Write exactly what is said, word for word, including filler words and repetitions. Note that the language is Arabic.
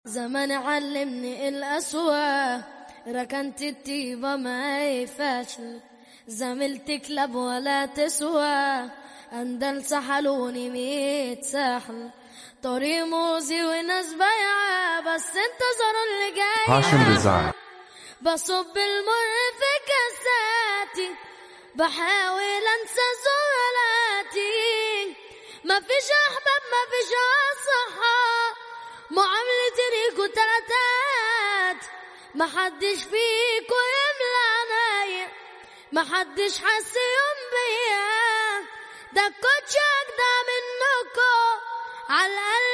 زمان علمني الأسوأ، ركنت الطيبة معي فاشل، زميلتي كلاب ولا تسوى، أندل سحلوني ميت ساحل، طريق موزي وناس بايعة، بس انتظروا اللي جاي. بصب المر في كاساتي، بحاول انسى زلالاتي، مفيش احباب مفيش اصحاب، معاملتي ريكو تلاتات، محدش فيكو يملى عينيا، محدش حس يوم بيا، ده الكوتش اجدع منكو عالقلب